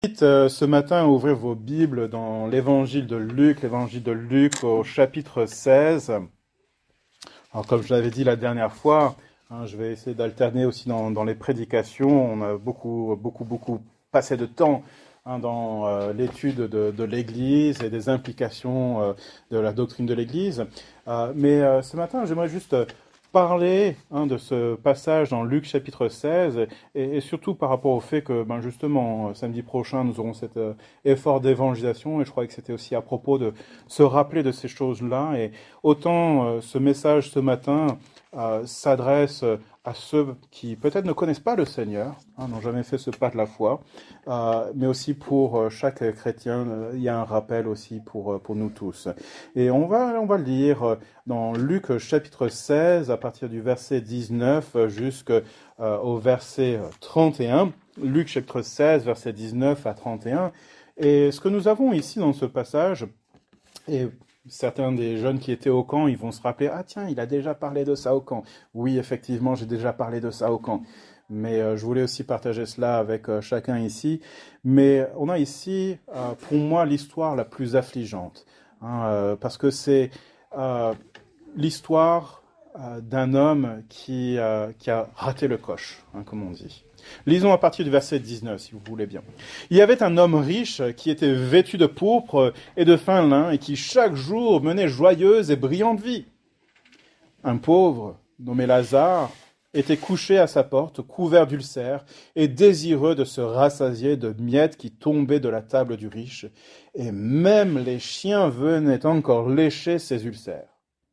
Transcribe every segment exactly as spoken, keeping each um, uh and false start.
Invite, euh, ce matin à ouvrir vos Bibles dans l'évangile de Luc, l'évangile de Luc au chapitre seize. Alors comme je l'avais dit la dernière fois, hein, je vais essayer d'alterner aussi dans, dans les prédications. On a beaucoup, beaucoup, beaucoup passé de temps hein, dans euh, l'étude de, de l'Église et des implications euh, de la doctrine de l'Église. Euh, mais euh, ce matin, j'aimerais juste parler hein, de ce passage dans Luc chapitre seize et, et surtout par rapport au fait que ben justement samedi prochain nous aurons cet euh, effort d'évangélisation et je crois que c'était aussi à propos de se rappeler de ces choses-là et autant euh, ce message ce matin euh, s'adresse à ceux qui peut-être ne connaissent pas le Seigneur, hein, n'ont jamais fait ce pas de la foi, euh, mais aussi pour euh, chaque chrétien, euh, il y a un rappel aussi pour, euh, pour nous tous. Et on va, on va lire euh, dans Luc chapitre seize, à partir du verset dix-neuf jusqu'au euh, verset trente et un. Luc chapitre seize, verset dix-neuf à trente et un. Et ce que nous avons ici dans ce passage, et certains des jeunes qui étaient au camp, ils vont se rappeler, ah tiens, il a déjà parlé de ça au camp. Oui, effectivement, j'ai déjà parlé de ça au camp. Mais euh, je voulais aussi partager cela avec euh, chacun ici. Mais on a ici, euh, pour moi, l'histoire la plus affligeante. Hein, euh, parce que c'est euh, l'histoire euh, d'un homme qui, euh, qui a raté le coche, hein, comme on dit. Lisons à partir du verset dix-neuf, si vous voulez bien. Il y avait un homme riche qui était vêtu de pourpre et de fin lin et qui chaque jour menait joyeuse et brillante vie. Un pauvre, nommé Lazare, était couché à sa porte, couvert d'ulcères et désireux de se rassasier de miettes qui tombaient de la table du riche, et même les chiens venaient encore lécher ses ulcères.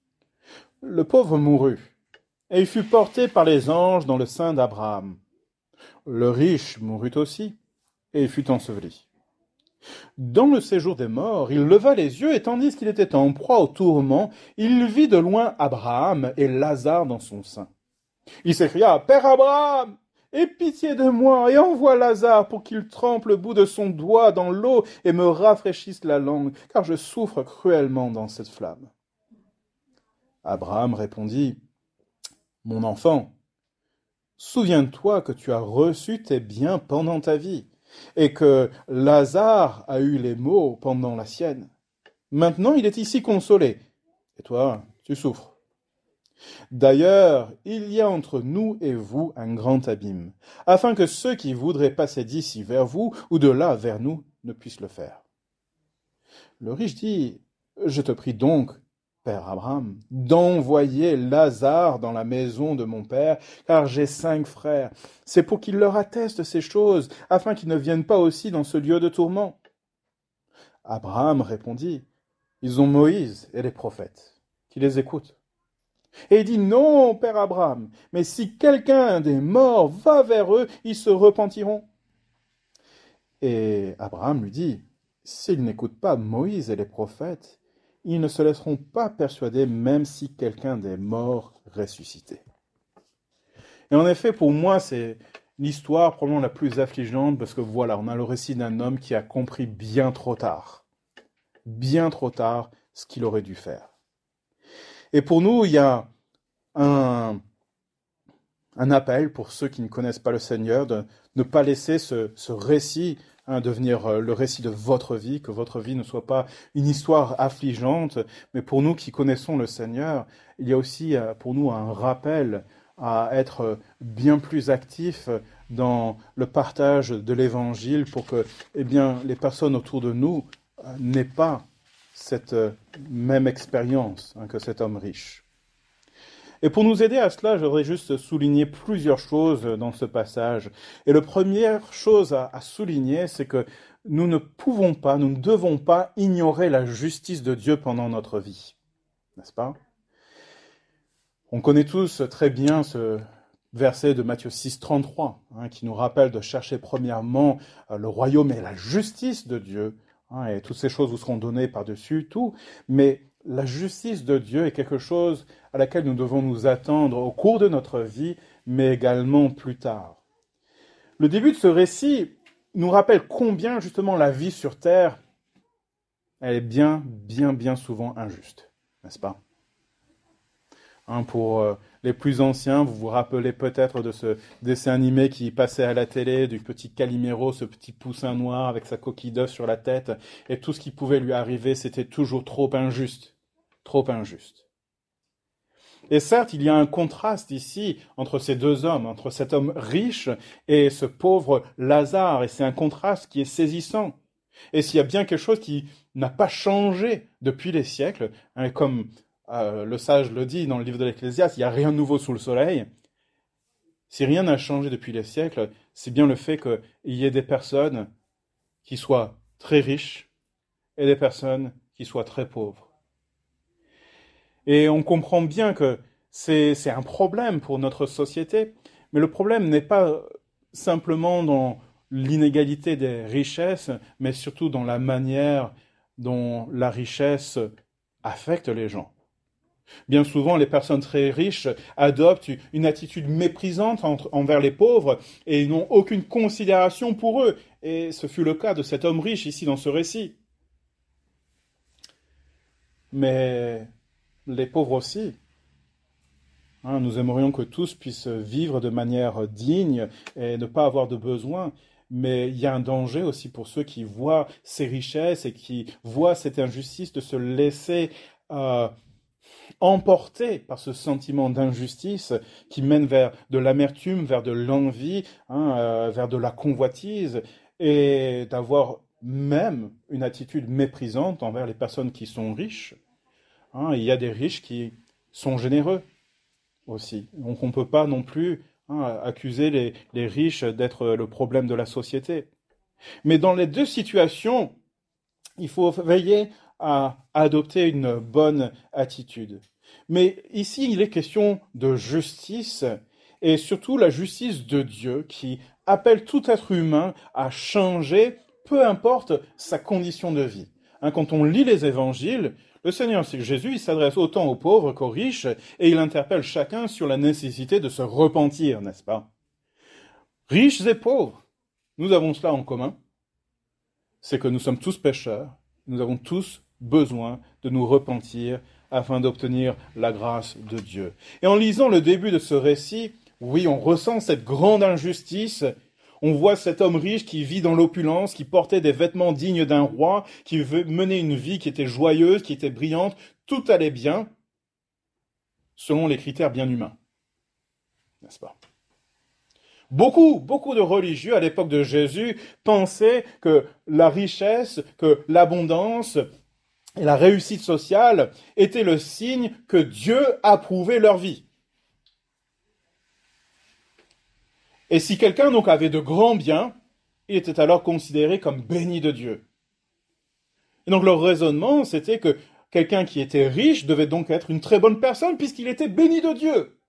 Le pauvre mourut, et il fut porté par les anges dans le sein d'Abraham. Le riche mourut aussi, et il fut enseveli. Dans le séjour des morts, il leva les yeux, et tandis qu'il était en proie au tourment, il vit de loin Abraham et Lazare dans son sein. Il s'écria, « Père Abraham, aie pitié de moi, et envoie Lazare pour qu'il trempe le bout de son doigt dans l'eau et me rafraîchisse la langue, car je souffre cruellement dans cette flamme. » Abraham répondit, « Mon enfant, souviens-toi que tu as reçu tes biens pendant ta vie, et que Lazare a eu les maux pendant la sienne. Maintenant, il est ici consolé, et toi, tu souffres. D'ailleurs, il y a entre nous et vous un grand abîme, afin que ceux qui voudraient passer d'ici vers vous ou de là vers nous ne puissent le faire. » Le riche dit, « Je te prie donc, Père Abraham, d'envoyer Lazare dans la maison de mon père, car j'ai cinq frères. C'est pour qu'il leur atteste ces choses, afin qu'ils ne viennent pas aussi dans ce lieu de tourment. » Abraham répondit, « Ils ont Moïse et les prophètes, qui les écoutent. » Et il dit, « Non, Père Abraham, mais si quelqu'un des morts va vers eux, ils se repentiront. » Et Abraham lui dit, « S'ils n'écoutent pas Moïse et les prophètes, ils ne se laisseront pas persuader même si quelqu'un des morts ressuscitait. » Et en effet, pour moi, c'est l'histoire probablement la plus affligeante parce que voilà, on a le récit d'un homme qui a compris bien trop tard, bien trop tard, ce qu'il aurait dû faire. Et pour nous, il y a un, un appel pour ceux qui ne connaissent pas le Seigneur de ne pas laisser ce, ce récit hein, devenir le récit de votre vie, que votre vie ne soit pas une histoire affligeante, mais pour nous qui connaissons le Seigneur, il y a aussi pour nous un rappel à être bien plus actifs dans le partage de l'Évangile pour que eh bien, les personnes autour de nous n'aient pas cette même expérience hein, que cet homme riche. Et pour nous aider à cela, je voudrais juste souligner plusieurs choses dans ce passage. Et la première chose à, à souligner, c'est que nous ne pouvons pas, nous ne devons pas ignorer la justice de Dieu pendant notre vie. N'est-ce pas ? On connaît tous très bien ce verset de Matthieu six, trente-trois, hein, qui nous rappelle de chercher premièrement euh, le royaume et la justice de Dieu. Hein, et toutes ces choses vous seront données par-dessus tout. Mais la justice de Dieu est quelque chose à laquelle nous devons nous attendre au cours de notre vie, mais également plus tard. Le début de ce récit nous rappelle combien justement la vie sur terre, elle est bien, bien, bien souvent injuste, n'est-ce pas ? Hein, pour euh, les plus anciens, vous vous rappelez peut-être de ce dessin animé qui passait à la télé, du petit Calimero, ce petit poussin noir avec sa coquille d'œuf sur la tête, et tout ce qui pouvait lui arriver, c'était toujours trop injuste, trop injuste. Et certes, il y a un contraste ici entre ces deux hommes, entre cet homme riche et ce pauvre Lazare, et c'est un contraste qui est saisissant. Et s'il y a bien quelque chose qui n'a pas changé depuis les siècles, hein, comme euh, le sage le dit dans le livre de l'Ecclésiaste, il n'y a rien de nouveau sous le soleil. Si rien n'a changé depuis les siècles, c'est bien le fait qu'il y ait des personnes qui soient très riches et des personnes qui soient très pauvres. Et on comprend bien que c'est, c'est un problème pour notre société, mais le problème n'est pas simplement dans l'inégalité des richesses, mais surtout dans la manière dont la richesse affecte les gens. Bien souvent, les personnes très riches adoptent une attitude méprisante entre, envers les pauvres et n'ont aucune considération pour eux. Et ce fut le cas de cet homme riche ici dans ce récit. Mais les pauvres aussi. Hein, nous aimerions que tous puissent vivre de manière digne et ne pas avoir de besoin. Mais il y a un danger aussi pour ceux qui voient ces richesses et qui voient cette injustice de se laisser euh, emporté par ce sentiment d'injustice qui mène vers de l'amertume, vers de l'envie, hein, euh, vers de la convoitise, et d'avoir même une attitude méprisante envers les personnes qui sont riches. Hein, il y a des riches qui sont généreux aussi. Donc on ne peut pas non plus hein, accuser les, les riches d'être le problème de la société. Mais dans les deux situations, il faut veiller à adopter une bonne attitude. Mais ici, il est question de justice, et surtout la justice de Dieu, qui appelle tout être humain à changer, peu importe sa condition de vie. Hein, quand on lit les évangiles, le Seigneur Jésus il s'adresse autant aux pauvres qu'aux riches, et il interpelle chacun sur la nécessité de se repentir, n'est-ce pas? Riches et pauvres, nous avons cela en commun, c'est que nous sommes tous pécheurs, nous avons tous besoin de nous repentir afin d'obtenir la grâce de Dieu. Et en lisant le début de ce récit, oui, on ressent cette grande injustice. On voit cet homme riche qui vit dans l'opulence, qui portait des vêtements dignes d'un roi, qui menait une vie qui était joyeuse, qui était brillante. Tout allait bien, selon les critères bien humains. N'est-ce pas? Beaucoup, beaucoup de religieux à l'époque de Jésus pensaient que la richesse, que l'abondance et la réussite sociale étaient le signe que Dieu approuvait leur vie. Et si quelqu'un donc avait de grands biens, il était alors considéré comme béni de Dieu. Et donc leur raisonnement, c'était que quelqu'un qui était riche devait donc être une très bonne personne puisqu'il était béni de Dieu.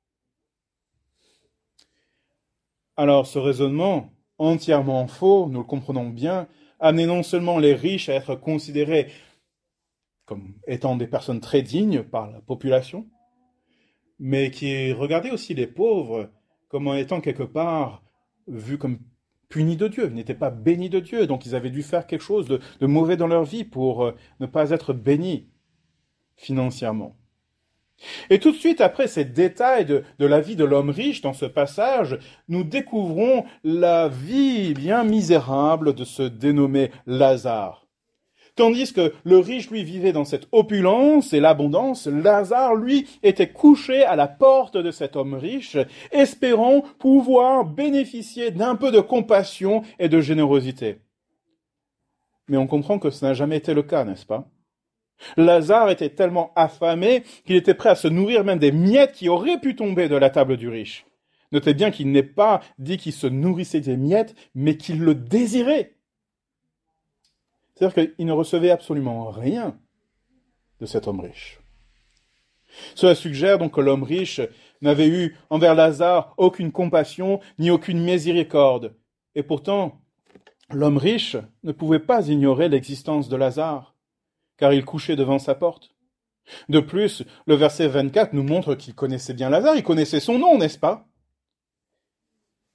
Alors ce raisonnement, entièrement faux, nous le comprenons bien, amenait non seulement les riches à être considérés comme étant des personnes très dignes par la population, mais qui regardait aussi les pauvres comme étant quelque part vus comme punis de Dieu, n'étaient pas bénis de Dieu, donc ils avaient dû faire quelque chose de, de mauvais dans leur vie pour euh, ne pas être bénis financièrement. Et tout de suite, après ces détails de, de la vie de l'homme riche dans ce passage, nous découvrons la vie bien misérable de ce dénommé Lazare. Tandis que le riche, lui, vivait dans cette opulence et l'abondance, Lazare, lui, était couché à la porte de cet homme riche, espérant pouvoir bénéficier d'un peu de compassion et de générosité. Mais on comprend que ce n'a jamais été le cas, n'est-ce pas? Lazare était tellement affamé qu'il était prêt à se nourrir même des miettes qui auraient pu tomber de la table du riche. Notez bien qu'il n'est pas dit qu'il se nourrissait des miettes, mais qu'il le désirait. C'est-à-dire qu'il ne recevait absolument rien de cet homme riche. Cela suggère donc que l'homme riche n'avait eu envers Lazare aucune compassion ni aucune miséricorde. Et pourtant, l'homme riche ne pouvait pas ignorer l'existence de Lazare, car il couchait devant sa porte. De plus, le verset vingt-quatre nous montre qu'il connaissait bien Lazare, il connaissait son nom, n'est-ce pas?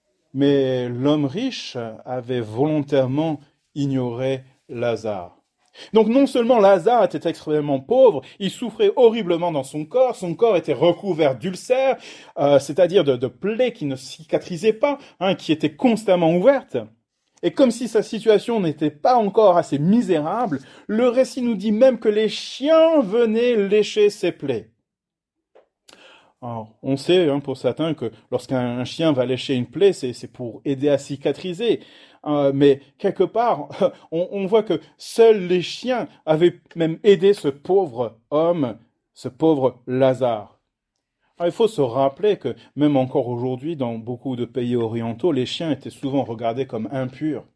Mais l'homme riche avait volontairement ignoré Lazare. Donc non seulement Lazare était extrêmement pauvre, il souffrait horriblement dans son corps, son corps était recouvert d'ulcères, euh, c'est-à-dire de, de plaies qui ne cicatrisaient pas, hein, qui étaient constamment ouvertes. Et comme si sa situation n'était pas encore assez misérable, le récit nous dit même que les chiens venaient lécher ses plaies. Alors, on sait, hein, pour certains, que lorsqu'un chien va lécher une plaie, c'est, c'est pour aider à cicatriser. Euh, mais quelque part, on, on voit que seuls les chiens avaient même aidé ce pauvre homme, ce pauvre Lazare. Alors, il faut se rappeler que même encore aujourd'hui, dans beaucoup de pays orientaux, les chiens étaient souvent regardés comme impurs.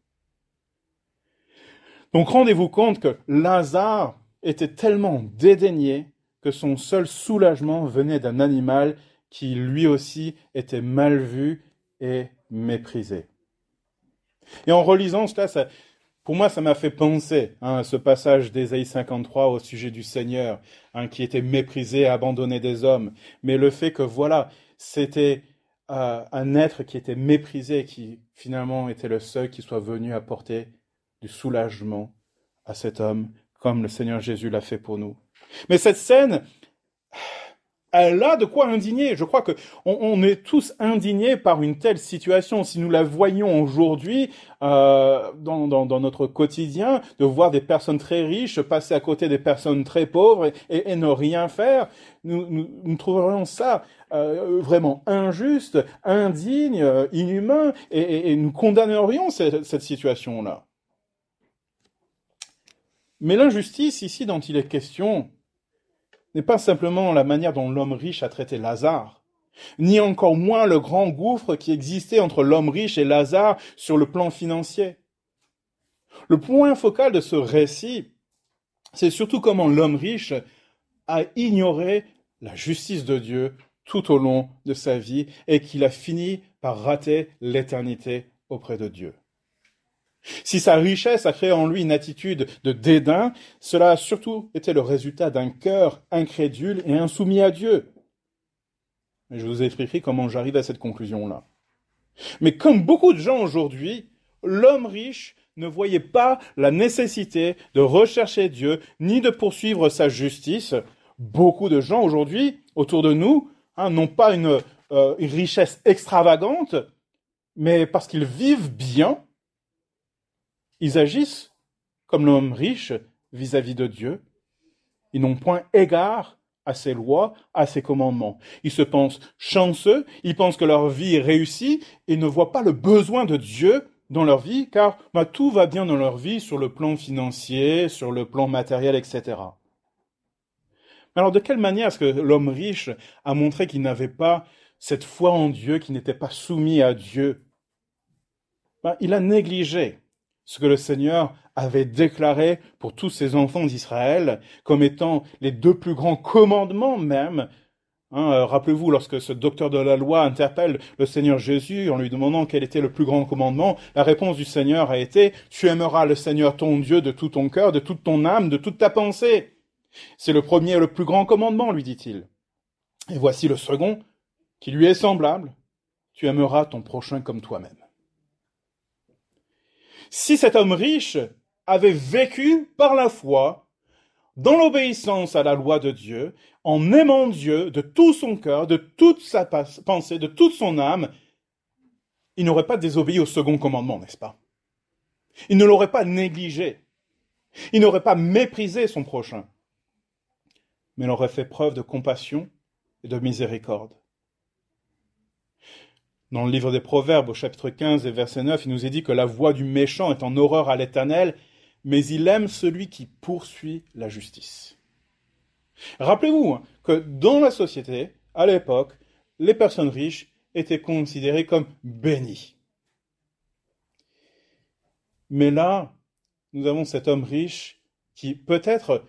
Donc rendez-vous compte que Lazare était tellement dédaigné que son seul soulagement venait d'un animal qui lui aussi était mal vu et méprisé. Et en relisant cela, ça, pour moi, ça m'a fait penser hein, à ce passage d'Ésaïe cinquante-trois au sujet du Seigneur, hein, qui était méprisé et abandonné des hommes. Mais le fait que, voilà, c'était euh, un être qui était méprisé, qui finalement était le seul qui soit venu apporter du soulagement à cet homme, comme le Seigneur Jésus l'a fait pour nous. Mais cette scène, elle a de quoi indigner. Je crois que on, on est tous indignés par une telle situation. Si nous la voyons aujourd'hui euh, dans, dans, dans notre quotidien, de voir des personnes très riches passer à côté des personnes très pauvres et, et, et ne rien faire, nous, nous, nous trouverions ça euh, vraiment injuste, indigne, euh, inhumain, et, et, et nous condamnerions cette, cette situation-là. Mais l'injustice ici dont il est question n'est pas simplement la manière dont l'homme riche a traité Lazare, ni encore moins le grand gouffre qui existait entre l'homme riche et Lazare sur le plan financier. Le point focal de ce récit, c'est surtout comment l'homme riche a ignoré la justice de Dieu tout au long de sa vie et qu'il a fini par rater l'éternité auprès de Dieu. Si sa richesse a créé en lui une attitude de dédain, cela a surtout été le résultat d'un cœur incrédule et insoumis à Dieu. Et je vous expliquerai comment j'arrive à cette conclusion-là. Mais comme beaucoup de gens aujourd'hui, l'homme riche ne voyait pas la nécessité de rechercher Dieu, ni de poursuivre sa justice. Beaucoup de gens aujourd'hui, autour de nous, hein, n'ont pas une, euh, une richesse extravagante, mais parce qu'ils vivent bien, ils agissent comme l'homme riche vis-à-vis de Dieu. Ils n'ont point égard à ses lois, à ses commandements. Ils se pensent chanceux, ils pensent que leur vie est réussie et ne voient pas le besoin de Dieu dans leur vie, car bah, tout va bien dans leur vie sur le plan financier, sur le plan matériel, et cetera. Alors de quelle manière est-ce que l'homme riche a montré qu'il n'avait pas cette foi en Dieu, qu'il n'était pas soumis à Dieu? Ben, il a négligé ce que le Seigneur avait déclaré pour tous ses enfants d'Israël, comme étant les deux plus grands commandements même. Hein, euh, rappelez-vous, lorsque ce docteur de la loi interpelle le Seigneur Jésus en lui demandant quel était le plus grand commandement, la réponse du Seigneur a été « Tu aimeras le Seigneur ton Dieu de tout ton cœur, de toute ton âme, de toute ta pensée. » C'est le premier et le plus grand commandement, lui dit-il. Et voici le second, qui lui est semblable. Tu aimeras ton prochain comme toi-même. Si cet homme riche avait vécu par la foi, dans l'obéissance à la loi de Dieu, en aimant Dieu de tout son cœur, de toute sa pensée, de toute son âme, il n'aurait pas désobéi au second commandement, n'est-ce pas? Il ne l'aurait pas négligé. Il n'aurait pas méprisé son prochain. Mais il aurait fait preuve de compassion et de miséricorde. Dans le livre des Proverbes, au chapitre quinze et verset neuf, il nous est dit que la voie du méchant est en horreur à l'Éternel, mais il aime celui qui poursuit la justice. Rappelez-vous hein, que dans la société, à l'époque, les personnes riches étaient considérées comme bénies. Mais là, nous avons cet homme riche qui peut-être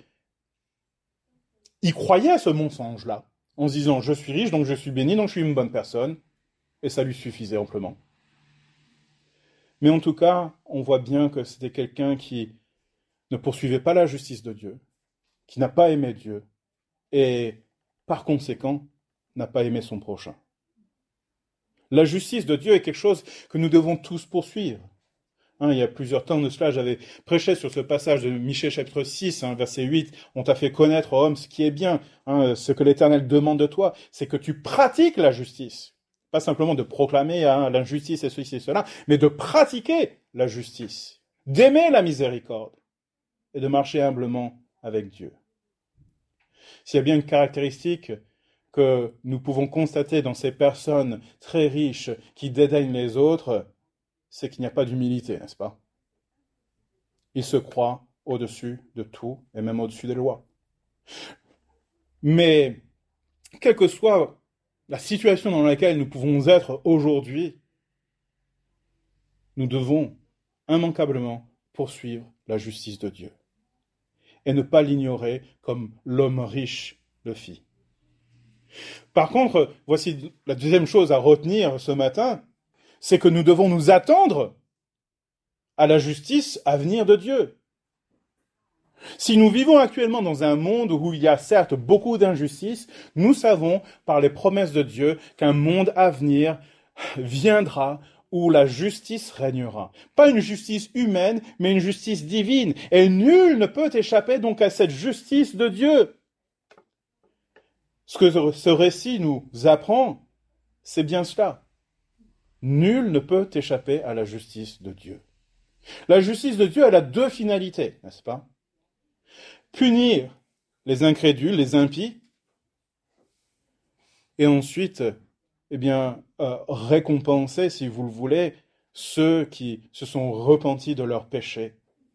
y croyait à ce mensonge-là, en se disant « je suis riche, donc je suis béni, donc je suis une bonne personne ». Et ça lui suffisait amplement. Mais en tout cas, on voit bien que c'était quelqu'un qui ne poursuivait pas la justice de Dieu, qui n'a pas aimé Dieu, et par conséquent, n'a pas aimé son prochain. La justice de Dieu est quelque chose que nous devons tous poursuivre. Hein, il y a plusieurs temps de cela, j'avais prêché sur ce passage de Michée chapitre six, hein, verset huit. On t'a fait connaître, ô homme, ce qui est bien. Hein, ce que l'Éternel demande de toi, c'est que tu pratiques la justice. Pas simplement de proclamer hein, l'injustice et ceci et cela, mais de pratiquer la justice, d'aimer la miséricorde et de marcher humblement avec Dieu. S'il y a bien une caractéristique que nous pouvons constater dans ces personnes très riches qui dédaignent les autres, c'est qu'il n'y a pas d'humilité, n'est-ce pas? Ils se croient au-dessus de tout, et même au-dessus des lois. Mais, quelle que soit la situation dans laquelle nous pouvons être aujourd'hui, nous devons immanquablement poursuivre la justice de Dieu, et ne pas l'ignorer comme l'homme riche le fit. Par contre, voici la deuxième chose à retenir ce matin, c'est que nous devons nous attendre à la justice à venir de Dieu. Si nous vivons actuellement dans un monde où il y a certes beaucoup d'injustices, nous savons par les promesses de Dieu qu'un monde à venir viendra où la justice régnera. Pas une justice humaine, mais une justice divine. Et nul ne peut échapper donc à cette justice de Dieu. Ce que ce récit nous apprend, c'est bien cela. Nul ne peut échapper à la justice de Dieu. La justice de Dieu, elle a deux finalités, n'est-ce pas? Punir les incrédules, les impies, et ensuite, eh bien, euh, récompenser, si vous le voulez, ceux qui se sont repentis de leurs péchés.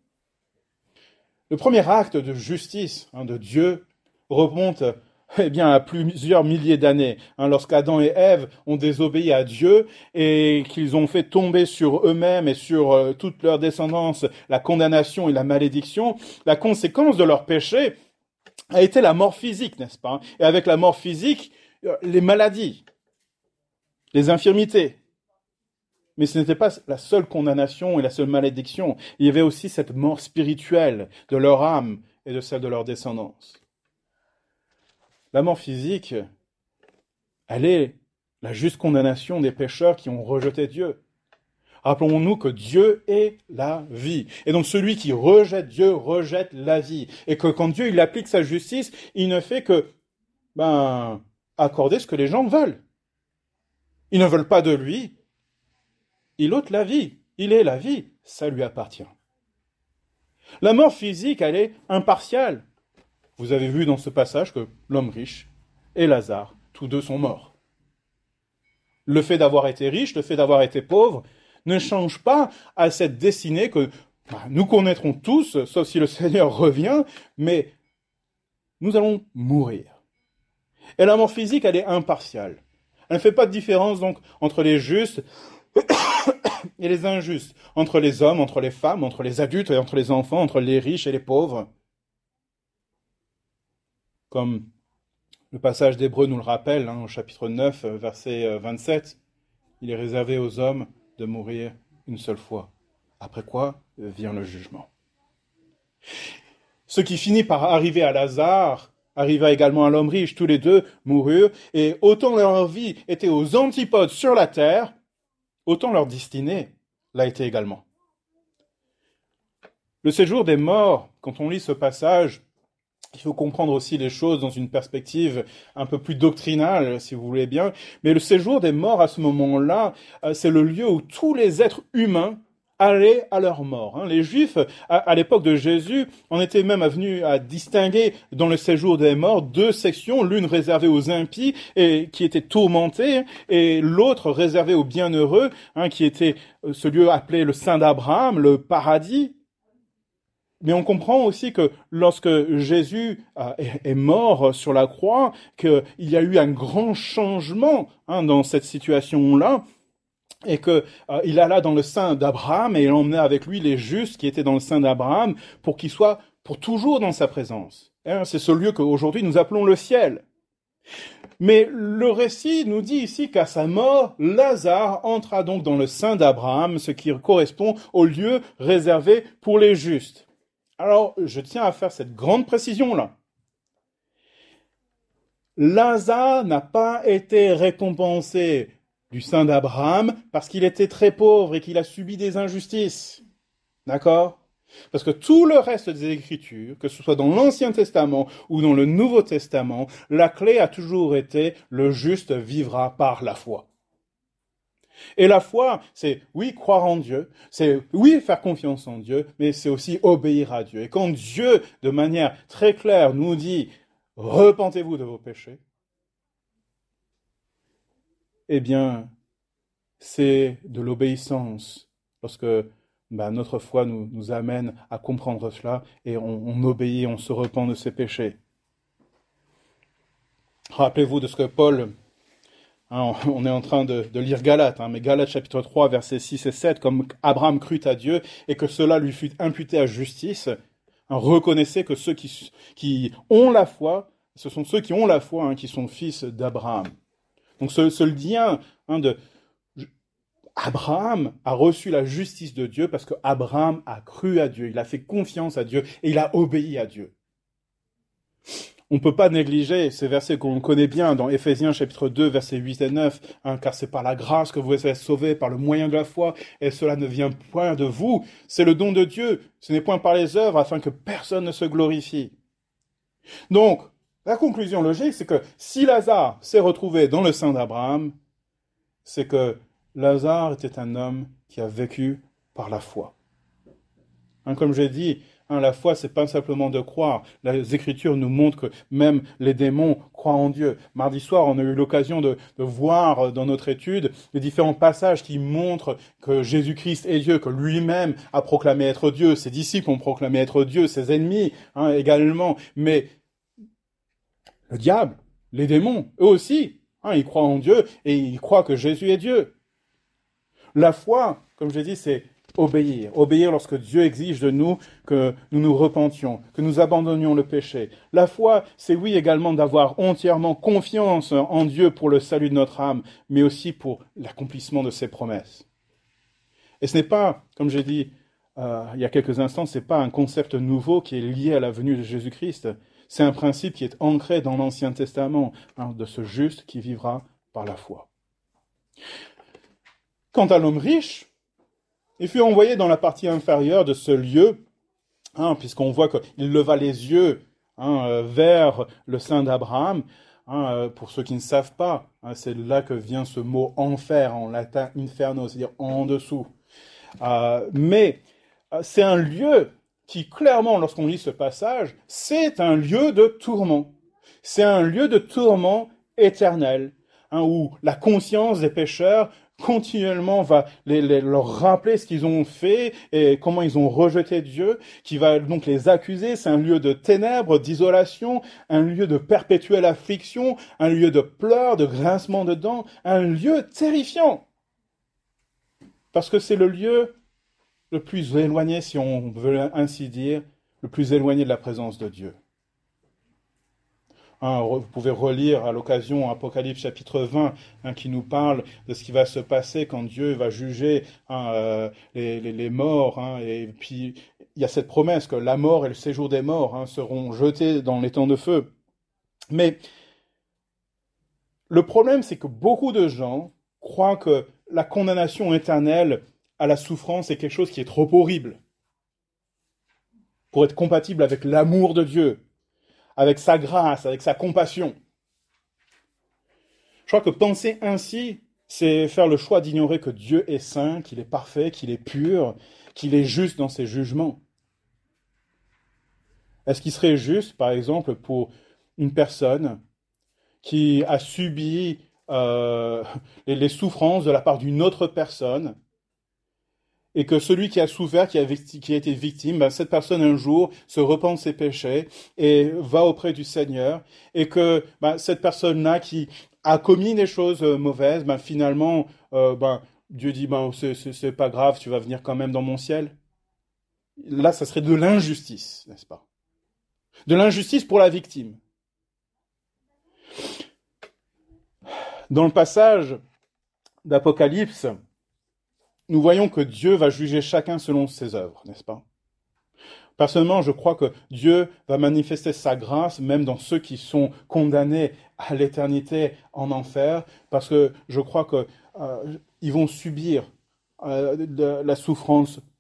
Le premier acte de justice hein, de Dieu remonte eh bien, à plusieurs milliers d'années, hein, lorsqu'Adam et Ève ont désobéi à Dieu et qu'ils ont fait tomber sur eux-mêmes et sur euh, toute leur descendance la condamnation et la malédiction, la conséquence de leur péché a été la mort physique, n'est-ce pas? Et avec la mort physique, les maladies, les infirmités. Mais ce n'était pas la seule condamnation et la seule malédiction. Il y avait aussi cette mort spirituelle de leur âme et de celle de leur descendance. La mort physique, elle est la juste condamnation des pécheurs qui ont rejeté Dieu. Rappelons-nous que Dieu est la vie. Et donc celui qui rejette Dieu rejette la vie. Et que quand Dieu il applique sa justice, il ne fait que ben, accorder ce que les gens veulent. Ils ne veulent pas de lui. Il ôte la vie. Il est la vie. Ça lui appartient. La mort physique, elle est impartiale. Vous avez vu dans ce passage que l'homme riche et Lazare, tous deux sont morts. Le fait d'avoir été riche, le fait d'avoir été pauvre, ne change pas à cette destinée que bah, nous connaîtrons tous, sauf si le Seigneur revient, mais nous allons mourir. Et la mort physique, elle est impartiale. Elle ne fait pas de différence donc entre les justes et les injustes, entre les hommes, entre les femmes, entre les adultes et entre les enfants, entre les riches et les pauvres. Comme le passage d'Hébreux nous le rappelle, hein, au chapitre neuf, verset vingt-sept, il est réservé aux hommes de mourir une seule fois. Après quoi vient le jugement. Ce qui finit par arriver à Lazare, arriva également à l'homme riche, tous les deux moururent, et autant leur vie était aux antipodes sur la terre, autant leur destinée l'a été également. Le séjour des morts, quand on lit ce passage, il faut comprendre aussi les choses dans une perspective un peu plus doctrinale, si vous voulez bien. Mais le séjour des morts, à ce moment-là, c'est le lieu où tous les êtres humains allaient à leur mort. Les Juifs, à l'époque de Jésus, en étaient même venus à distinguer dans le séjour des morts deux sections, l'une réservée aux impies et qui étaient tourmentés, et l'autre réservée aux bienheureux, hein, qui était ce lieu appelé le sein d'Abraham, le paradis. Mais on comprend aussi que lorsque Jésus est mort sur la croix, qu'il y a eu un grand changement hein, dans cette situation-là, et qu'il euh, alla dans le sein d'Abraham et il emmenait avec lui les justes qui étaient dans le sein d'Abraham pour qu'ils soient pour toujours dans sa présence. Hein, c'est ce lieu qu'aujourd'hui nous appelons le ciel. Mais le récit nous dit ici qu'à sa mort, Lazare entra donc dans le sein d'Abraham, ce qui correspond au lieu réservé pour les justes. Alors, je tiens à faire cette grande précision-là. Lazare n'a pas été récompensé du sein d'Abraham parce qu'il était très pauvre et qu'il a subi des injustices. D'accord? Parce que tout le reste des Écritures, que ce soit dans l'Ancien Testament ou dans le Nouveau Testament, la clé a toujours été le juste vivra par la foi. Et la foi, c'est oui, croire en Dieu, c'est oui, faire confiance en Dieu, mais c'est aussi obéir à Dieu. Et quand Dieu, de manière très claire, nous dit « repentez-vous de vos péchés », eh bien, c'est de l'obéissance lorsque ben, notre foi nous, nous amène à comprendre cela et on, on obéit, on se repent de ses péchés. Rappelez-vous de ce que Paul, hein, on est en train de, de lire Galates, hein, mais Galates chapitre trois, versets six et sept, comme Abraham crut à Dieu et que cela lui fut imputé à justice, hein, reconnaissez que ceux qui, qui ont la foi, ce sont ceux qui ont la foi hein, qui sont fils d'Abraham. Donc ce, ce lien hein, de... Abraham a reçu la justice de Dieu parce que Abraham a cru à Dieu, il a fait confiance à Dieu et il a obéi à Dieu. On ne peut pas négliger ces versets qu'on connaît bien dans Éphésiens chapitre deux, versets huit et neuf, hein, car c'est par la grâce que vous êtes sauvés par le moyen de la foi, et cela ne vient point de vous, c'est le don de Dieu, ce n'est point par les œuvres afin que personne ne se glorifie. Donc, la conclusion logique, c'est que si Lazare s'est retrouvé dans le sein d'Abraham, c'est que Lazare était un homme qui a vécu par la foi. Hein, comme j'ai dit, hein, la foi, c'est pas simplement de croire. Les Écritures nous montrent que même les démons croient en Dieu. Mardi soir, on a eu l'occasion de, de voir dans notre étude les différents passages qui montrent que Jésus-Christ est Dieu, que lui-même a proclamé être Dieu, ses disciples ont proclamé être Dieu, ses ennemis hein, également. Mais le diable, les démons, eux aussi, hein, ils croient en Dieu et ils croient que Jésus est Dieu. La foi, comme je l'ai dit, c'est obéir. Obéir lorsque Dieu exige de nous que nous nous repentions, que nous abandonnions le péché. La foi, c'est oui également d'avoir entièrement confiance en Dieu pour le salut de notre âme, mais aussi pour l'accomplissement de ses promesses. Et ce n'est pas, comme j'ai dit euh, il y a quelques instants, ce n'est pas un concept nouveau qui est lié à la venue de Jésus-Christ. C'est un principe qui est ancré dans l'Ancien Testament, hein, de ce juste qui vivra par la foi. Quant à l'homme riche, il fut envoyé dans la partie inférieure de ce lieu, hein, puisqu'on voit qu'il leva les yeux hein, vers le sein d'Abraham. Hein, pour ceux qui ne savent pas, hein, c'est là que vient ce mot enfer en latin inferno, c'est-à-dire en dessous. Euh, mais c'est un lieu qui, clairement, lorsqu'on lit ce passage, c'est un lieu de tourment. C'est un lieu de tourment éternel, hein, où la conscience des pécheurs continuellement va les, les, leur rappeler ce qu'ils ont fait et comment ils ont rejeté Dieu, qui va donc les accuser. C'est un lieu de ténèbres, d'isolation, un lieu de perpétuelle affliction, un lieu de pleurs, de grincement de dents, un lieu terrifiant. Parce que c'est le lieu le plus éloigné, si on veut ainsi dire, le plus éloigné de la présence de Dieu. Hein, vous pouvez relire à l'occasion Apocalypse chapitre vingt, hein, qui nous parle de ce qui va se passer quand Dieu va juger hein, euh, les, les, les morts. Hein, et puis, il y a cette promesse que la mort et le séjour des morts hein, seront jetés dans les temps de feu. Mais le problème, c'est que beaucoup de gens croient que la condamnation éternelle à la souffrance est quelque chose qui est trop horrible pour être compatible avec l'amour de Dieu, avec sa grâce, avec sa compassion. Je crois que penser ainsi, c'est faire le choix d'ignorer que Dieu est saint, qu'il est parfait, qu'il est pur, qu'il est juste dans ses jugements. Est-ce qu'il serait juste, par exemple, pour une personne qui a subi euh, les, les souffrances de la part d'une autre personne, et que celui qui a souffert, qui a, qui a été victime, ben cette personne un jour se repent de ses péchés et va auprès du Seigneur, et que ben, cette personne-là qui a commis des choses mauvaises, ben finalement, euh, ben, Dieu dit ben c'est, c'est, c'est pas grave, tu vas venir quand même dans mon ciel. Là, ça serait de l'injustice, n'est-ce pas? De l'injustice pour la victime. Dans le passage d'Apocalypse, nous voyons que Dieu va juger chacun selon ses œuvres, n'est-ce pas? Personnellement, je crois que Dieu va manifester sa grâce même dans ceux qui sont condamnés à l'éternité en enfer, parce que je crois qu'ils euh, vont subir euh, de, la souffrance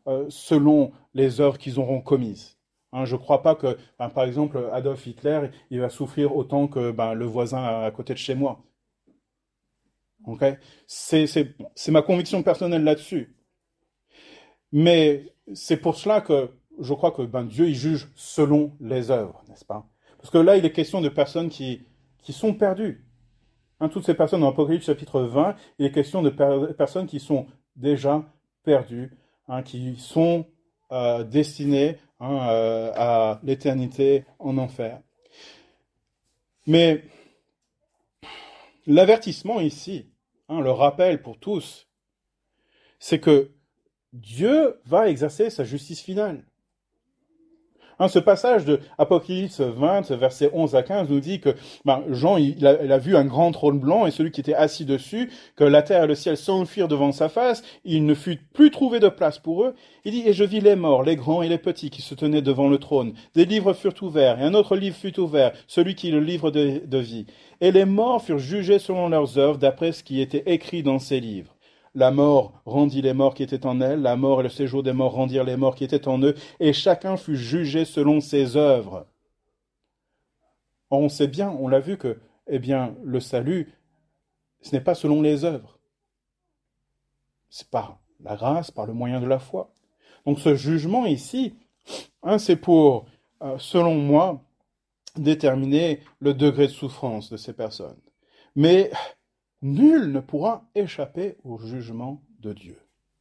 euh, selon les œuvres qu'ils auront commises. Hein, je ne crois pas que, ben, par exemple, Adolf Hitler, il va souffrir autant que ben, le voisin à, à côté de chez moi. Okay? C'est, c'est, c'est ma conviction personnelle là-dessus. Mais c'est pour cela que je crois que ben, Dieu, il juge selon les œuvres, n'est-ce pas? Parce que là, il est question de personnes qui, qui sont perdues. Hein, toutes ces personnes, dans Apocalypse chapitre vingt, il est question de per- personnes qui sont déjà perdues, hein, qui sont euh, destinées hein, euh, à l'éternité en enfer. Mais l'avertissement ici, hein, le rappel pour tous, c'est que Dieu va exercer sa justice finale. Hein, ce passage de Apocalypse vingt, versets onze à quinze, nous dit que ben, Jean il a, il a vu un grand trône blanc et celui qui était assis dessus, que la terre et le ciel s'enfuirent devant sa face, il ne fut plus trouvé de place pour eux. Il dit, et je vis les morts, les grands et les petits qui se tenaient devant le trône. Des livres furent ouverts, et un autre livre fut ouvert, celui qui est le livre de, de vie. Et les morts furent jugés selon leurs œuvres, d'après ce qui était écrit dans ces livres. La mort rendit les morts qui étaient en elle, la mort et le séjour des morts rendirent les morts qui étaient en eux, et chacun fut jugé selon ses œuvres. Or, on sait bien, on l'a vu que, eh bien, le salut, ce n'est pas selon les œuvres. C'est par la grâce, par le moyen de la foi. Donc ce jugement ici, hein, c'est pour, euh, selon moi, déterminer le degré de souffrance de ces personnes. Mais nul ne pourra échapper au jugement de Dieu.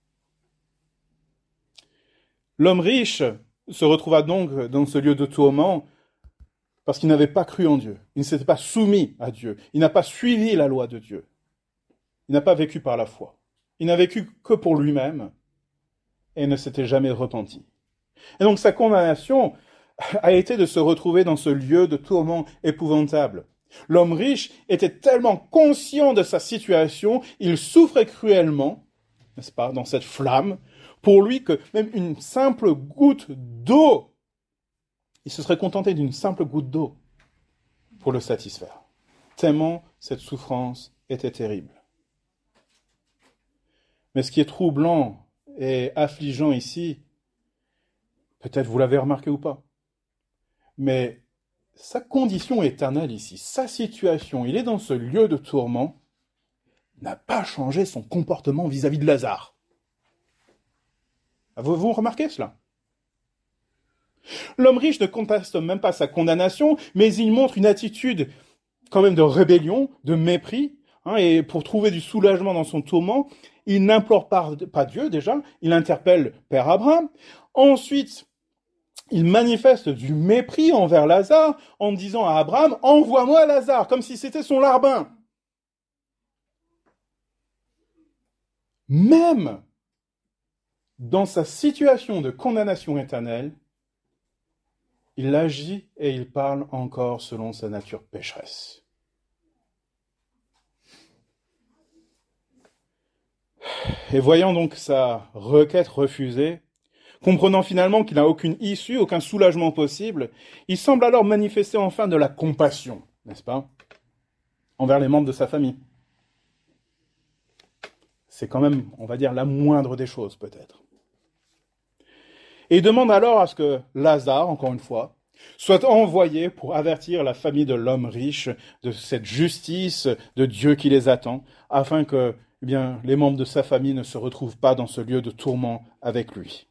L'homme riche se retrouva donc dans ce lieu de tourment parce qu'il n'avait pas cru en Dieu. Il ne s'était pas soumis à Dieu. Il n'a pas suivi la loi de Dieu. Il n'a pas vécu par la foi. Il n'a vécu que pour lui-même et ne s'était jamais repenti. Et donc sa condamnation a été de se retrouver dans ce lieu de tourment épouvantable. L'homme riche était tellement conscient de sa situation, il souffrait cruellement, n'est-ce pas, dans cette flamme, pour lui que même une simple goutte d'eau, il se serait contenté d'une simple goutte d'eau pour le satisfaire. Tellement cette souffrance était terrible. Mais ce qui est troublant et affligeant ici, peut-être vous l'avez remarqué ou pas, mais sa condition éternelle ici, sa situation, il est dans ce lieu de tourment, n'a pas changé son comportement vis-à-vis de Lazare. Vous, vous remarquez cela? L'homme riche ne conteste même pas sa condamnation, mais il montre une attitude quand même de rébellion, de mépris, hein, et pour trouver du soulagement dans son tourment, il n'implore pas, pas Dieu déjà, il interpelle Père Abraham. Ensuite, il manifeste du mépris envers Lazare en disant à Abraham, envoie-moi Lazare, comme si c'était son larbin. Même dans sa situation de condamnation éternelle, il agit et il parle encore selon sa nature pécheresse. Et voyant donc sa requête refusée, comprenant finalement qu'il n'a aucune issue, aucun soulagement possible, il semble alors manifester enfin de la compassion, n'est-ce pas, envers les membres de sa famille. C'est quand même, on va dire, la moindre des choses, peut-être. Et il demande alors à ce que Lazare, encore une fois, soit envoyé pour avertir la famille de l'homme riche de cette justice de Dieu qui les attend, afin que eh bien, les membres de sa famille ne se retrouvent pas dans ce lieu de tourment avec lui.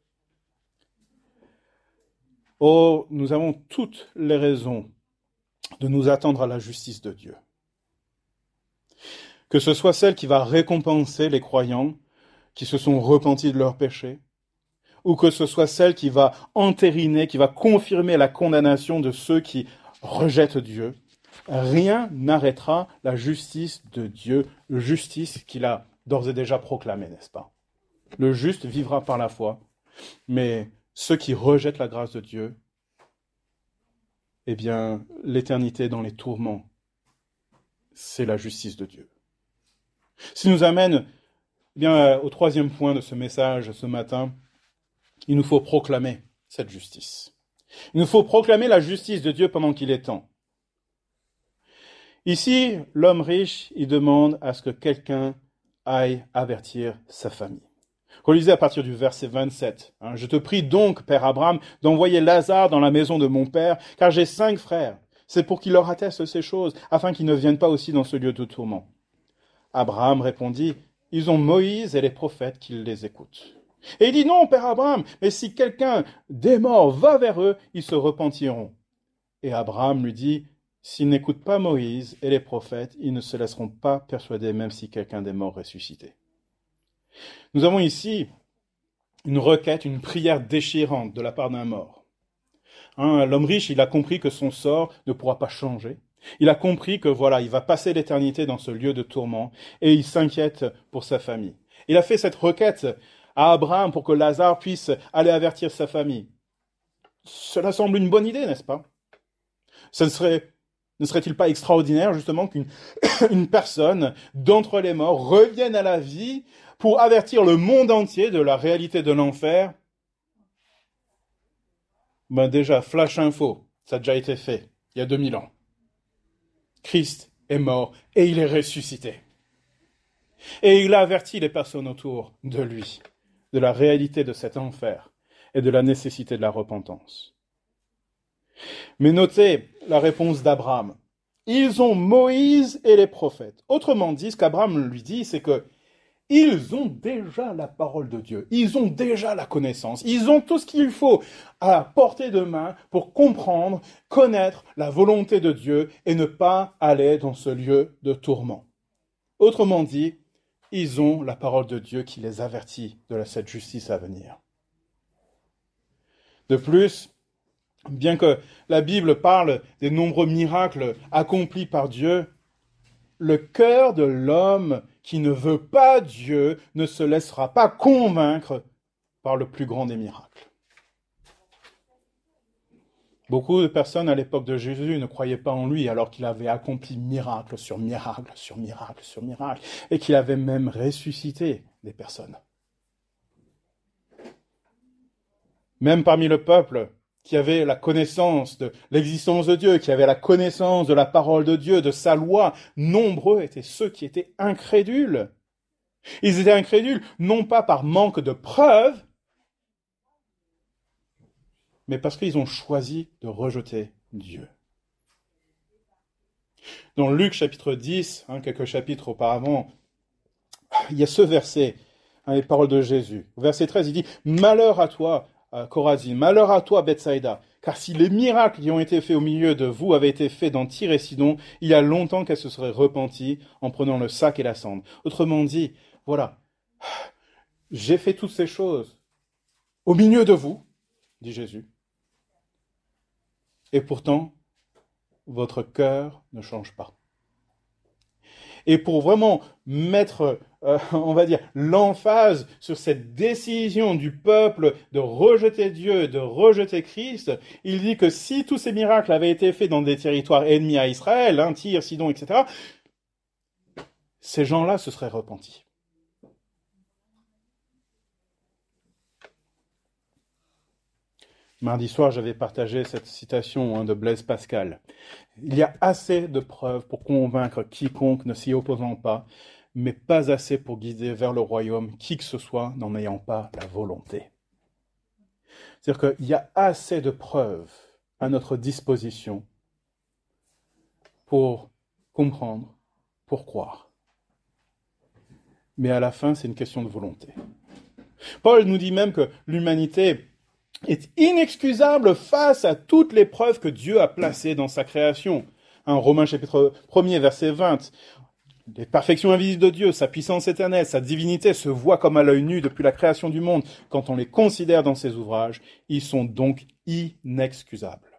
Oh, nous avons toutes les raisons de nous attendre à la justice de Dieu. Que ce soit celle qui va récompenser les croyants qui se sont repentis de leurs péchés, ou que ce soit celle qui va entériner, qui va confirmer la condamnation de ceux qui rejettent Dieu, rien n'arrêtera la justice de Dieu, justice qu'il a d'ores et déjà proclamée, n'est-ce pas? Le juste vivra par la foi, mais ceux qui rejettent la grâce de Dieu, eh bien, l'éternité dans les tourments, c'est la justice de Dieu. Ce qui nous amène eh bien, au troisième point de ce message ce matin, il nous faut proclamer cette justice. Il nous faut proclamer la justice de Dieu pendant qu'il est temps. Ici, l'homme riche, il demande à ce que quelqu'un aille avertir sa famille. Relisez à partir du verset vingt-sept. Hein, « Je te prie donc, Père Abraham, d'envoyer Lazare dans la maison de mon père, car j'ai cinq frères. C'est pour qu'il leur atteste ces choses, afin qu'ils ne viennent pas aussi dans ce lieu de tourment. » Abraham répondit, « Ils ont Moïse et les prophètes qu'ils les écoutent. » Et il dit, « Non, Père Abraham, mais si quelqu'un des morts va vers eux, ils se repentiront. » Et Abraham lui dit, « S'ils n'écoutent pas Moïse et les prophètes, ils ne se laisseront pas persuader même si quelqu'un des morts ressuscité. » Nous avons ici une requête, une prière déchirante de la part d'un mort. Hein, l'homme riche, il a compris que son sort ne pourra pas changer. Il a compris que voilà, il va passer l'éternité dans ce lieu de tourment et il s'inquiète pour sa famille. Il a fait cette requête à Abraham pour que Lazare puisse aller avertir sa famille. Cela semble une bonne idée, n'est-ce pas? Ce ne serait, ne serait-il pas extraordinaire, justement, qu'une une personne d'entre les morts revienne à la vie pour avertir le monde entier de la réalité de l'enfer? Ben déjà, flash info, ça a déjà été fait, il y a deux mille ans. Christ est mort et il est ressuscité. Et il a averti les personnes autour de lui de la réalité de cet enfer et de la nécessité de la repentance. Mais notez la réponse d'Abraham. Ils ont Moïse et les prophètes. Autrement dit, ce qu'Abraham lui dit, c'est que ils ont déjà la parole de Dieu. Ils ont déjà la connaissance. Ils ont tout ce qu'il faut à portée de main pour comprendre, connaître la volonté de Dieu et ne pas aller dans ce lieu de tourment. Autrement dit, ils ont la parole de Dieu qui les avertit de cette justice à venir. De plus, bien que la Bible parle des nombreux miracles accomplis par Dieu, le cœur de l'homme qui ne veut pas Dieu ne se laissera pas convaincre par le plus grand des miracles. Beaucoup de personnes à l'époque de Jésus ne croyaient pas en lui alors qu'il avait accompli miracle sur miracle sur miracle sur miracle et qu'il avait même ressuscité des personnes. Même parmi le peuple qui avait la connaissance de l'existence de Dieu, qui avait la connaissance de la parole de Dieu, de sa loi, nombreux étaient ceux qui étaient incrédules. Ils étaient incrédules non pas par manque de preuves, mais parce qu'ils ont choisi de rejeter Dieu. Dans Luc chapitre dix, hein, quelques chapitres auparavant, il y a ce verset, hein, les paroles de Jésus. Au verset treize, il dit « Malheur à toi, Chorazin, malheur à toi, Bethsaïda, car si les miracles qui ont été faits au milieu de vous avaient été faits dans Tyr et Sidon, il y a longtemps qu'elle se serait repentie en prenant le sac et la cendre. » Autrement dit, voilà, j'ai fait toutes ces choses au milieu de vous, dit Jésus. Et pourtant, votre cœur ne change pas. Et pour vraiment mettre, euh, on va dire, l'emphase sur cette décision du peuple de rejeter Dieu, de rejeter Christ, il dit que si tous ces miracles avaient été faits dans des territoires ennemis à Israël, hein, Tyr, Sidon, et cetera, ces gens-là se seraient repentis. Mardi soir, j'avais partagé cette citation hein, de Blaise Pascal. Il y a assez de preuves pour convaincre quiconque ne s'y opposant pas, mais pas assez pour guider vers le royaume qui que ce soit n'en ayant pas la volonté. C'est-à-dire qu'il y a assez de preuves à notre disposition pour comprendre, pour croire. Mais à la fin, c'est une question de volonté. Paul nous dit même que l'humanité est inexcusable face à toutes les preuves que Dieu a placées dans sa création. Hein, Romains chapitre premier, verset vingt. Les perfections invisibles de Dieu, sa puissance éternelle, sa divinité se voient comme à l'œil nu depuis la création du monde. Quand on les considère dans ses ouvrages, ils sont donc inexcusables.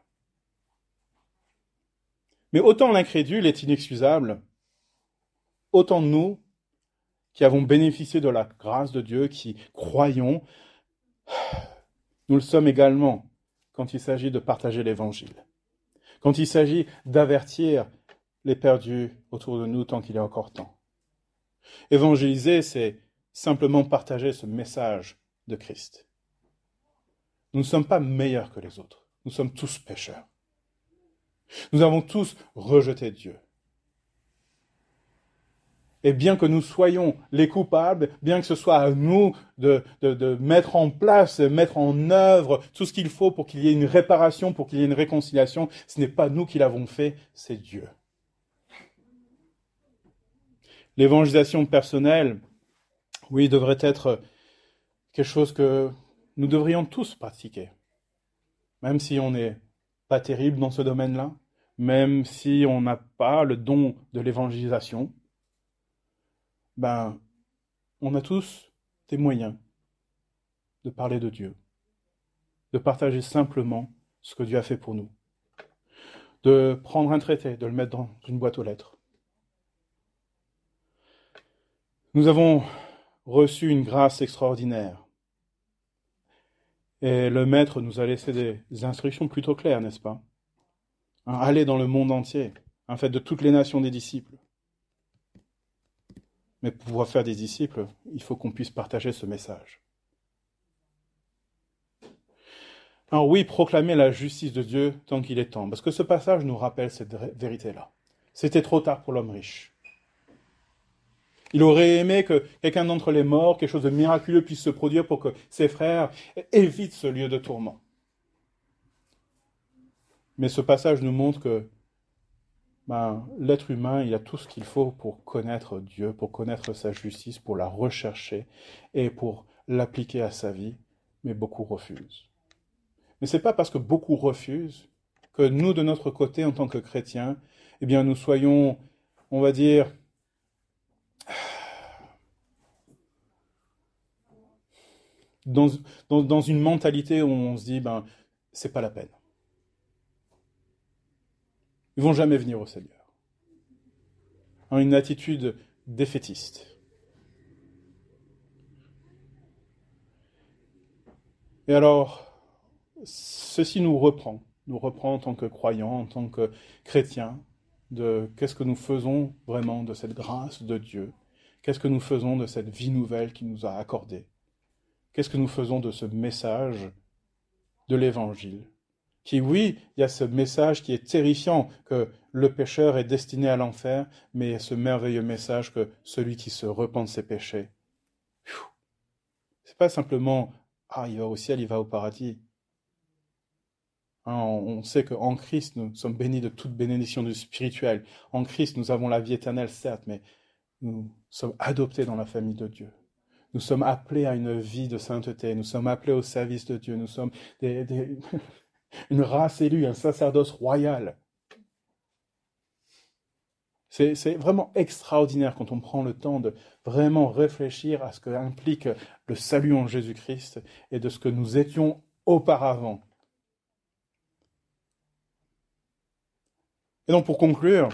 Mais autant l'incrédule est inexcusable, autant nous, qui avons bénéficié de la grâce de Dieu, qui croyons, nous le sommes également quand il s'agit de partager l'Évangile, quand il s'agit d'avertir les perdus autour de nous tant qu'il est encore temps. Évangéliser, c'est simplement partager ce message de Christ. Nous ne sommes pas meilleurs que les autres, nous sommes tous pécheurs. Nous avons tous rejeté Dieu. Et bien que nous soyons les coupables, bien que ce soit à nous de, de, de mettre en place, mettre en œuvre tout ce qu'il faut pour qu'il y ait une réparation, pour qu'il y ait une réconciliation, ce n'est pas nous qui l'avons fait, c'est Dieu. L'évangélisation personnelle, oui, devrait être quelque chose que nous devrions tous pratiquer. Même si on n'est pas terrible dans ce domaine-là, même si on n'a pas le don de l'évangélisation, ben, on a tous des moyens de parler de Dieu, de partager simplement ce que Dieu a fait pour nous, de prendre un traité, de le mettre dans une boîte aux lettres. Nous avons reçu une grâce extraordinaire. Et le Maître nous a laissé des instructions plutôt claires, n'est-ce pas? Hein, aller dans le monde entier, hein, faites de toutes les nations des disciples. Mais pour pouvoir faire des disciples, il faut qu'on puisse partager ce message. Alors oui, proclamer la justice de Dieu tant qu'il est temps, parce que ce passage nous rappelle cette vérité-là. C'était trop tard pour l'homme riche. Il aurait aimé que quelqu'un d'entre les morts, quelque chose de miraculeux puisse se produire pour que ses frères évitent ce lieu de tourment. Mais ce passage nous montre que ben, l'être humain, il a tout ce qu'il faut pour connaître Dieu, pour connaître sa justice, pour la rechercher et pour l'appliquer à sa vie, mais beaucoup refusent. Mais ce n'est pas parce que beaucoup refusent que nous, de notre côté, en tant que chrétiens, eh bien, nous soyons, on va dire, dans, dans, dans une mentalité où on se dit, ben, c'est pas la peine. Ils vont jamais venir au Seigneur. Une attitude défaitiste. Et alors, ceci nous reprend, nous reprend en tant que croyants, en tant que chrétiens, de qu'est-ce que nous faisons vraiment de cette grâce de Dieu, qu'est-ce que nous faisons de cette vie nouvelle qu'il nous a accordée, qu'est-ce que nous faisons de ce message de l'Évangile. Qui, oui, il y a ce message qui est terrifiant, que le pécheur est destiné à l'enfer, mais ce merveilleux message que celui qui se repent de ses péchés, c'est pas simplement « Ah, il va au ciel, il va au paradis ». Hein, on sait qu'en Christ, nous sommes bénis de toute bénédiction du spirituel. En Christ, nous avons la vie éternelle, certes, mais nous sommes adoptés dans la famille de Dieu. Nous sommes appelés à une vie de sainteté, nous sommes appelés au service de Dieu, nous sommes des... des une race élue, un sacerdoce royal. C'est, c'est vraiment extraordinaire quand on prend le temps de vraiment réfléchir à ce qu'implique le salut en Jésus-Christ et de ce que nous étions auparavant. Et donc pour conclure,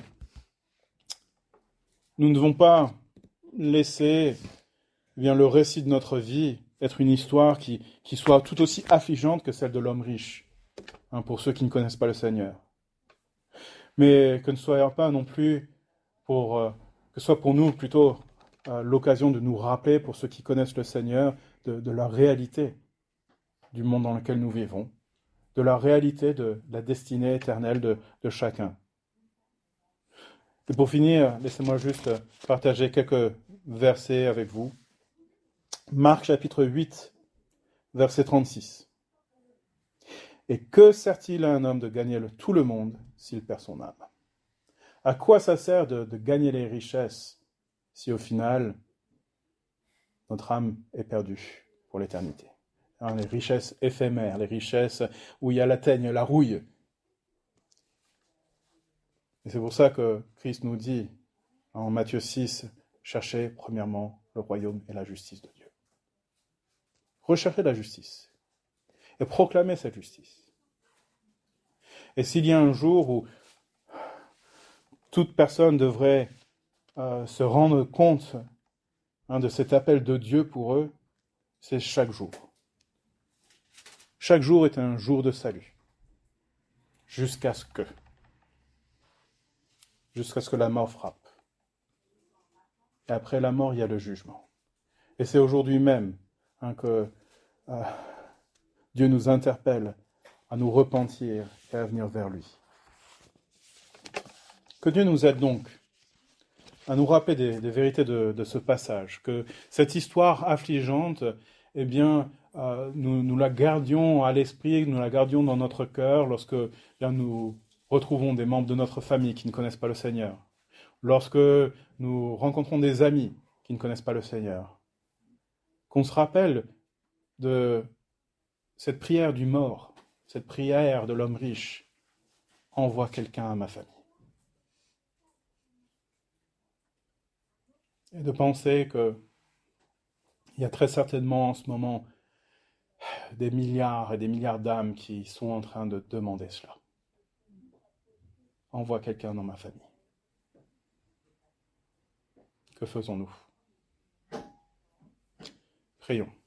nous ne devons pas laisser eh bien, le récit de notre vie être une histoire qui, qui soit tout aussi affligeante que celle de l'homme riche. Hein, pour ceux qui ne connaissent pas le Seigneur. Mais que ne soit pas non plus, pour, euh, que ce soit pour nous plutôt euh, l'occasion de nous rappeler, pour ceux qui connaissent le Seigneur, de, de la réalité du monde dans lequel nous vivons, de la réalité de la destinée éternelle de, de chacun. Et pour finir, laissez-moi juste partager quelques versets avec vous. Marc chapitre huit, verset trente-six. Et que sert-il à un homme de gagner le, tout le monde s'il perd son âme? À quoi ça sert de, de gagner les richesses si au final notre âme est perdue pour l'éternité? Hein, les richesses éphémères, les richesses où il y a la teigne, la rouille. Et c'est pour ça que Christ nous dit en Matthieu six, cherchez premièrement le royaume et la justice de Dieu. Recherchez la justice. Et proclamer cette justice. Et s'il y a un jour où toute personne devrait euh, se rendre compte hein, de cet appel de Dieu pour eux, c'est chaque jour. Chaque jour est un jour de salut. Jusqu'à ce que. Jusqu'à ce que la mort frappe. Et après la mort, il y a le jugement. Et c'est aujourd'hui même hein, que... Euh, Dieu nous interpelle à nous repentir et à venir vers lui. Que Dieu nous aide donc à nous rappeler des, des vérités de, de ce passage, que cette histoire affligeante, eh bien, euh, nous, nous la gardions à l'esprit, nous la gardions dans notre cœur lorsque eh bien, nous retrouvons des membres de notre famille qui ne connaissent pas le Seigneur, lorsque nous rencontrons des amis qui ne connaissent pas le Seigneur, qu'on se rappelle de cette prière du mort, cette prière de l'homme riche, envoie quelqu'un à ma famille. Et de penser que il y a très certainement en ce moment des milliards et des milliards d'âmes qui sont en train de demander cela. Envoie quelqu'un dans ma famille. Que faisons-nous? Prions.